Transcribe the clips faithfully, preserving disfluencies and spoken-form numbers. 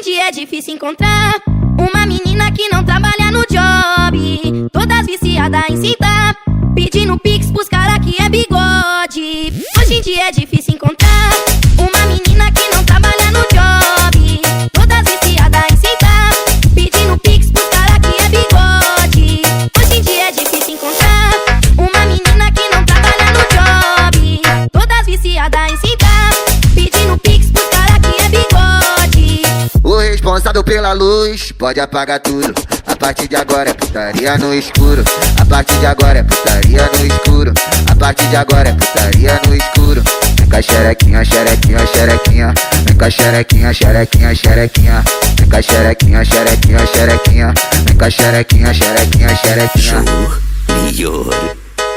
dia é difícil encontrar uma menina que não trabalha no job, todas viciadas em cinta, pedindo pix pros cara que é bigode. Hoje em dia é difícil encontrar uma menina que não trabalha no job, todas viciadas em cinta, pedindo pix pros cara que é bigode. Hoje em dia é difícil encontrar uma menina que não trabalha no job, todas viciadas em cinta, pedindo pix pros cara que é bigode. O responsável pela luz pode apagar tudo. A partir de agora é putaria no escuro. A partir de agora é putaria no escuro. A partir de agora é putaria no escuro. Vem cá xerequinha, xerequinha, xerequinha. Vem cá xerequinha, xerequinha, xerequinha. Vem cá xerequinha, xerequinha, xerequinha. Vem cá xerequinha, xerequinha, xerequinha. Melhor.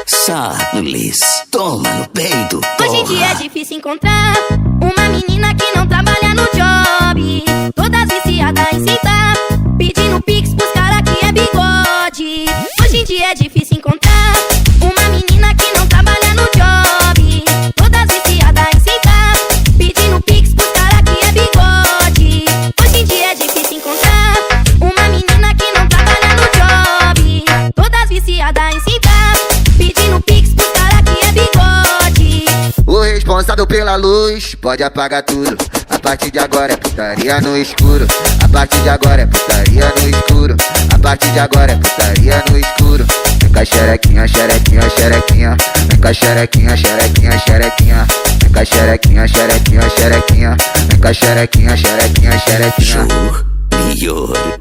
Sarles, toma no peito, porra. Hoje em dia é difícil encontrar uma menina que não trabalha no job, todas viciadas em cinta, pedindo pix pros cara que é bigode. Hoje em dia é difícil encontrar uma menina que não trabalha no job, todas viciadas em cinta, pedindo pix pros cara que é bigode. Hoje em dia é difícil encontrar uma menina que não trabalha no job, todas viciadas em cinta, pedindo pix pros cara que é bigode. O responsável pela luz pode apagar tudo. A partir de agora é putaria no escuro. A partir de agora é putaria no escuro. A partir de agora é putaria no escuro. Vem cá xerequinha, xerequinha, xerequinha. Vem cá xerequinha, xerequinha, xerequinha. Vem cá xerequinha, xerequinha, xerequinha. Vem cá xerequinha, xerequinha, xerequinha. Melhor.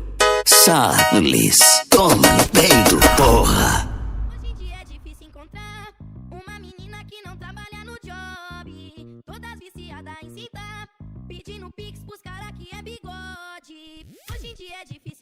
Sarles, toma no peito, porra. Hoje em dia é difícil encontrar uma menina que não trabalha no job, todas viciadas em cinta, pedindo pix pros cara que é bigode. Hoje em dia é difícil